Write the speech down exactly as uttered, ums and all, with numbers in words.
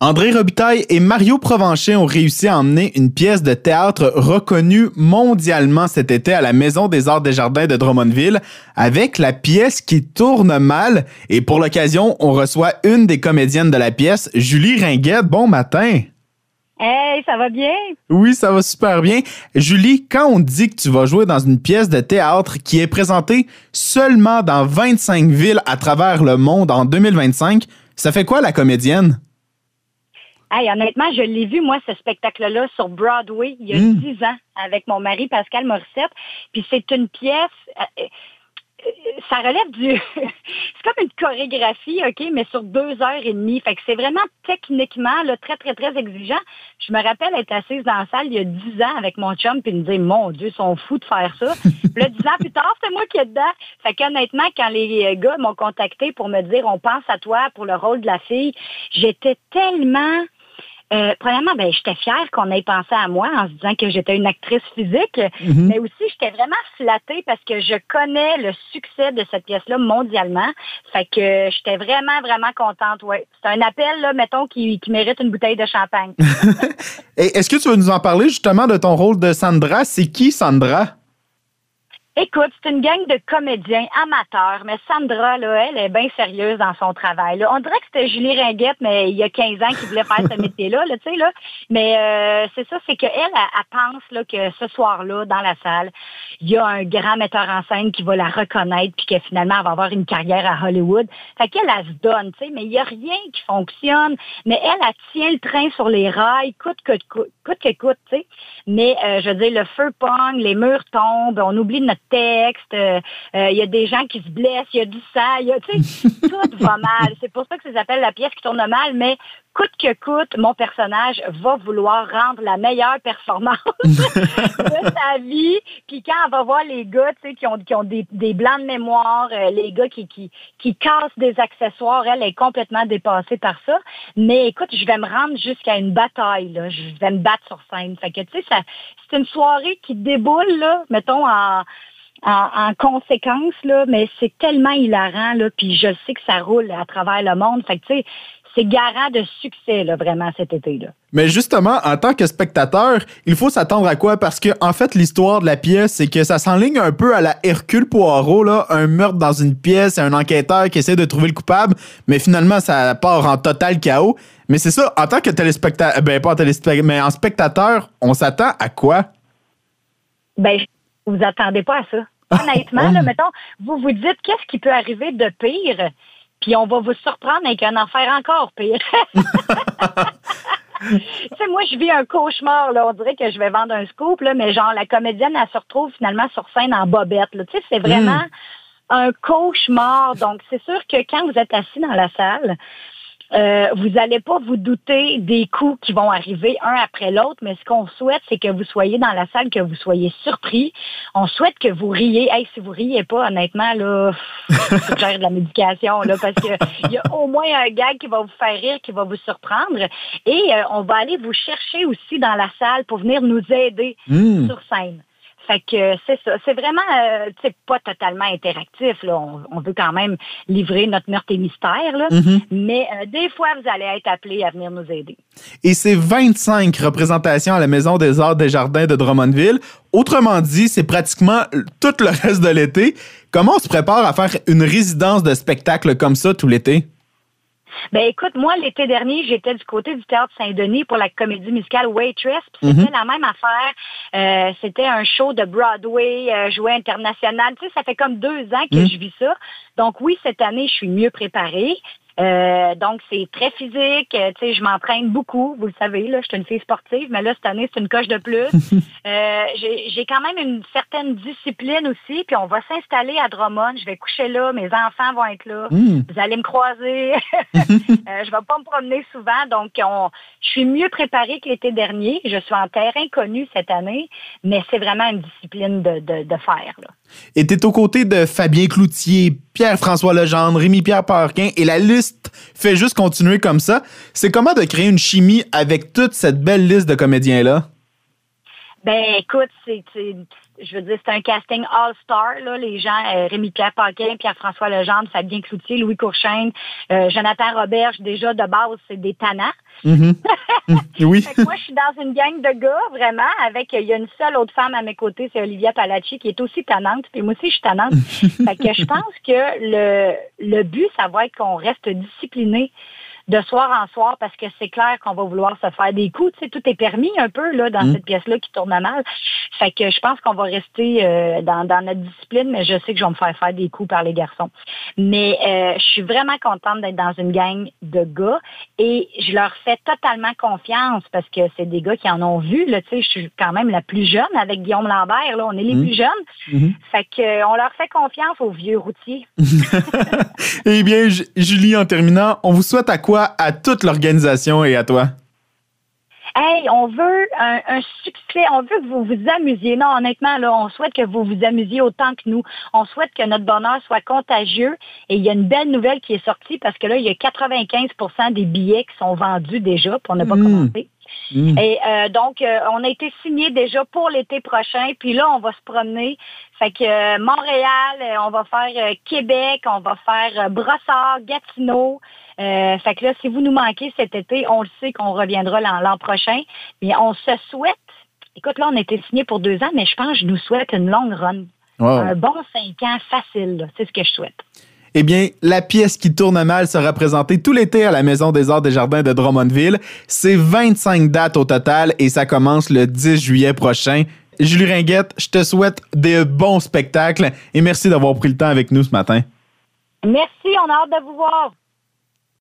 André Robitaille et Mario Provencher ont réussi à emmener une pièce de théâtre reconnue mondialement cet été à la Maison des Arts des Jardins de Drummondville avec la pièce qui tourne mal. Et pour l'occasion, on reçoit une des comédiennes de la pièce, Julie Ringuette. Bon matin! Hey, ça va bien? Oui, ça va super bien. Julie, quand on dit que tu vas jouer dans une pièce de théâtre qui est présentée seulement dans vingt-cinq villes à travers le monde en deux mille vingt-cinq, ça fait quoi la comédienne? Hey, honnêtement, je l'ai vu, moi, ce spectacle-là, sur Broadway, il y a dix mmh. ans, avec mon mari, Pascal Morissette. Puis c'est une pièce... Euh, ça relève du... c'est comme une chorégraphie, OK, mais sur deux heures et demie. Fait que c'est vraiment techniquement là, très, très, très exigeant. Je me rappelle être assise dans la salle il y a dix ans avec mon chum puis me dire, mon Dieu, ils sont fous de faire ça. Puis là, dix ans plus tard, c'est moi qui est dedans. Fait qu'honnêtement, quand les gars m'ont contacté pour me dire, on pense à toi pour le rôle de la fille, j'étais tellement... Euh, premièrement, ben, j'étais fière qu'on ait pensé à moi en se disant que j'étais une actrice physique, mm-hmm. mais aussi j'étais vraiment flattée parce que je connais le succès de cette pièce-là mondialement. Fait que j'étais vraiment, vraiment contente. Ouais. C'est un appel, là, mettons, qui, qui mérite une bouteille de champagne. Et est-ce que tu veux nous en parler justement de ton rôle de Sandra? C'est qui, Sandra? Écoute, c'est une gang de comédiens amateurs, mais Sandra, là, elle est bien sérieuse dans son travail. Là. On dirait que c'était Julie Ringuette, mais il y a quinze ans qui voulait faire ce métier-là, là, tu sais, là. Mais euh, c'est ça, c'est qu'elle, elle, elle pense là, que ce soir-là, dans la salle, il y a un grand metteur en scène qui va la reconnaître puis que finalement, elle va avoir une carrière à Hollywood. Fait qu'elle, elle se donne, tu sais, mais il n'y a rien qui fonctionne. Mais elle, elle tient le train sur les rails, coûte que coûte, coûte que coûte, tu sais. Mais, euh, je veux dire, le feu pogne, les murs tombent, on oublie notre texte, il euh, euh, y a des gens qui se blessent, il y a du sang, il y a, tu sais, tout va mal. C'est pour ça que ça s'appelle la pièce qui tourne mal, mais coûte que coûte, mon personnage va vouloir rendre la meilleure performance de sa vie. Puis quand on va voir les gars, tu sais, qui ont, qui ont des, des blancs de mémoire, euh, les gars qui, qui, qui cassent des accessoires, elle est complètement dépassée par ça. Mais écoute, je vais me rendre jusqu'à une bataille, là. Je vais me battre sur scène. Fait que, tu sais, ça, c'est une soirée qui déboule, là, mettons, en... En, en conséquence, là, mais c'est tellement hilarant, là, puis je sais que ça roule à travers le monde. Fait que, tu sais, c'est garant de succès, là, vraiment, cet été-là. Mais justement, en tant que spectateur, il faut s'attendre à quoi? Parce que, en fait, l'histoire de la pièce, c'est que ça s'enligne un peu à la Hercule Poirot, là, un meurtre dans une pièce, un enquêteur qui essaie de trouver le coupable, mais finalement, ça part en total chaos. Mais c'est ça, en tant que téléspectateur, ben, pas en téléspectateur, mais en spectateur, on s'attend à quoi? Ben, vous vous attendez pas à ça. Honnêtement, là, mettons, vous vous dites qu'est-ce qui peut arriver de pire, puis on va vous surprendre avec un affaire encore pire. Tu sais, moi, je vis un cauchemar, là. On dirait que je vais vendre un scoop, là, mais genre, la comédienne, elle se retrouve finalement sur scène en bobette, là. Tu sais, c'est vraiment mm. un cauchemar. Donc, c'est sûr que quand vous êtes assis dans la salle, Euh, vous n'allez pas vous douter des coups qui vont arriver un après l'autre, mais ce qu'on souhaite, c'est que vous soyez dans la salle, que vous soyez surpris. On souhaite que vous riez. Hey, si vous riez pas, honnêtement, là, faut que j'aille de la médication, là, parce que il y a au moins un gag qui va vous faire rire, qui va vous surprendre. Et euh, on va aller vous chercher aussi dans la salle pour venir nous aider mmh. sur scène. Fait que c'est ça. C'est vraiment, euh, c'est pas totalement interactif, là. On, on veut quand même livrer notre meurtre et mystère, là. Mm-hmm. Mais euh, des fois, vous allez être appelés à venir nous aider. Et c'est vingt-cinq représentations à la Maison des Arts des Jardins de Drummondville. Autrement dit, c'est pratiquement tout le reste de l'été. Comment on se prépare à faire une résidence de spectacle comme ça tout l'été? Ben écoute, moi, l'été dernier, j'étais du côté du Théâtre Saint-Denis pour la comédie musicale Waitress. Puis c'était mm-hmm. la même affaire. Euh, c'était un show de Broadway, euh, jouet international. Tu sais, ça fait comme deux ans que mm-hmm. je vis ça. Donc oui, cette année, je suis mieux préparée. Euh, donc, c'est très physique. Euh, tu sais, je m'entraîne beaucoup. Vous le savez, là, je suis une fille sportive, mais là, cette année, c'est une coche de plus. euh, j'ai, j'ai quand même une certaine discipline aussi. Puis, on va s'installer à Drummond. Je vais coucher là. Mes enfants vont être là. Mm. Vous allez me croiser. euh, je vais pas me promener souvent. Donc, on, je suis mieux préparée que l'été dernier. Je suis en terrain connu cette année, mais c'est vraiment une discipline de, de, de faire, là. Et t'es aux côtés de Fabien Cloutier, Pierre-François Legendre, Rémi-Pierre Paquin, et la liste fait juste continuer comme ça. C'est comment de créer une chimie avec toute cette belle liste de comédiens-là? Ben, écoute, c'est, c'est, je veux dire, c'est un casting all-star, là, les gens, euh, Rémi-Pierre Paquin, Pierre-François Legendre, Fabien Cloutier, Louis Courchaine, euh, Jonathan Roberge, déjà, de base, c'est des tannants. Mm-hmm. Oui. Fait que moi, je suis dans une gang de gars, vraiment, avec, il y a une seule autre femme à mes côtés, c'est Olivia Palacci, qui est aussi tannante, puis moi aussi, je suis tannante. Fait que je pense que le, le but, ça va être qu'on reste discipliné de soir en soir, parce que c'est clair qu'on va vouloir se faire des coups. Tu sais, tout est permis un peu là dans mmh. cette pièce-là qui tourne mal. Fait que je pense qu'on va rester euh, dans, dans notre discipline, mais je sais que je vais me faire faire des coups par les garçons. Mais euh, je suis vraiment contente d'être dans une gang de gars et je leur fais totalement confiance parce que c'est des gars qui en ont vu. Là, tu sais, je suis quand même la plus jeune avec Guillaume Lambert. Là, on est les mmh. plus jeunes. Mmh. Fait que euh, on leur fait confiance aux vieux routiers. Eh bien, J- Julie, en terminant, on vous souhaite à quoi à toute l'organisation et à toi? Hey, on veut un, un succès, on veut que vous vous amusiez. Non, honnêtement, là, on souhaite que vous vous amusiez autant que nous. On souhaite que notre bonheur soit contagieux. Et il y a une belle nouvelle qui est sortie parce que là, il y a quatre-vingt-quinze pour cent des billets qui sont vendus déjà, puis on n'a pas mmh. commencé. Mmh. Et euh, donc, euh, on a été signé déjà pour l'été prochain. Puis là, on va se promener. Fait que euh, Montréal, euh, on va faire euh, Québec, on va faire euh, Brossard, Gatineau. Euh, fait que là, si vous nous manquez cet été, on le sait qu'on reviendra l'an, l'an prochain. Mais on se souhaite, écoute, là, on a été signé pour deux ans, mais je pense que je nous souhaite une longue run. Wow. Un bon cinq ans facile, là. C'est ce que je souhaite. Eh bien, la pièce qui tourne mal sera présentée tout l'été à la Maison des Arts des Jardins de Drummondville. C'est vingt-cinq dates au total et ça commence le dix juillet prochain. Julie Ringuette, je te souhaite de bons spectacles et merci d'avoir pris le temps avec nous ce matin. Merci, on a hâte de vous voir.